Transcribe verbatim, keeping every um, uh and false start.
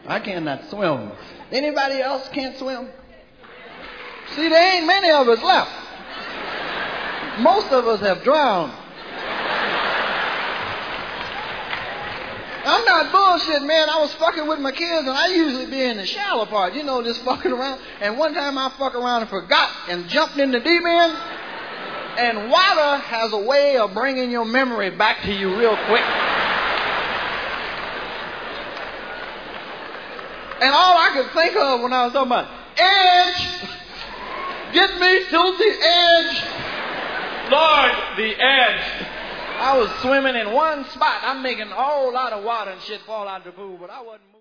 I cannot swim. Anybody else can't swim? See, there ain't many of us left. Most of us have drowned. I'm not bullshitting, man. I was fucking with my kids, and I usually be in the shallow part, you know, just fucking around. And one time I fucked around and forgot and jumped in the deep end. And water has a way of bringing your memory back to you real quick. And all I could think of when I was talking about edge, get me to the edge. Lord, the edge. I was swimming in one spot. I'm making a whole lot of water and shit fall out of the pool, but I wasn't